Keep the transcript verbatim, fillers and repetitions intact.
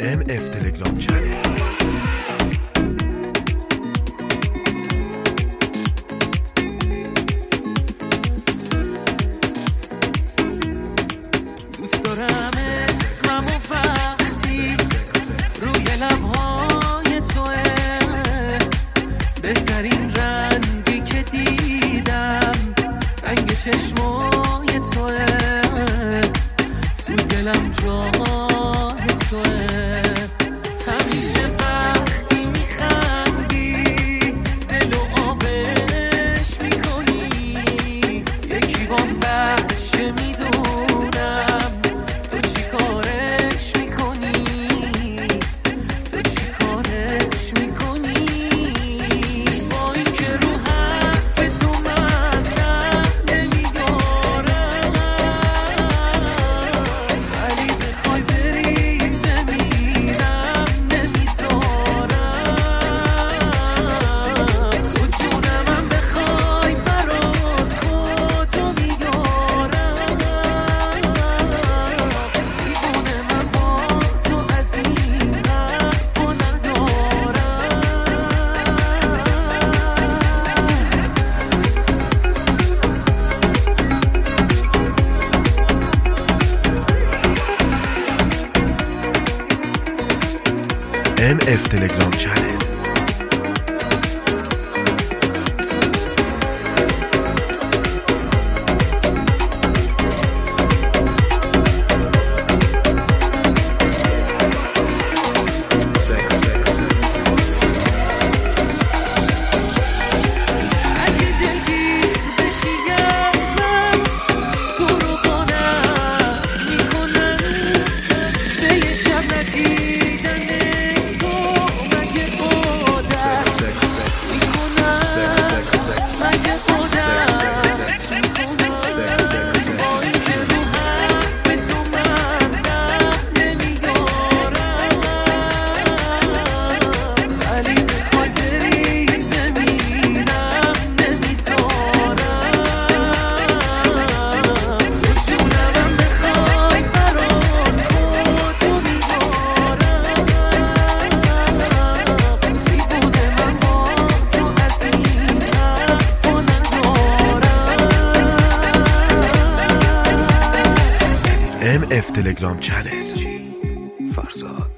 ام اف تلگرام چنل. دوست دارم اسمم و وقتی روی لبهای توه، بهترین رنگی که دیدم رنگ چشمای توه، تو دلم جای توه. همیشه وقتی میخندی دل و آبش میکنی، یکی بام بشه میدونم تو چی کارش میکنی، تو چی کارش میکنی. با این که رو حرف تو من نه نمیارم، ولی بخوای بریم نمیرم نمیذارم. تو جونم بخوای برات کدو میارم، دیوونه من با تو از این حرفا ندارم. ام اف تلگرام چنل. اگه دلگیر بشی از من، تو رو خانه میکنن به یه شب ندیدن تو مگه عادت میکنن، مگه عادت میکنن. با این که رو حرف تو من نه نمیارم، ولی بخوای بریم نمیرم نمیذارم. تو جونم بخوای برات کدو میارم، دیوونه من با تو از این حرفا ندارم. ام اف تلگرام چنل. فرزاد.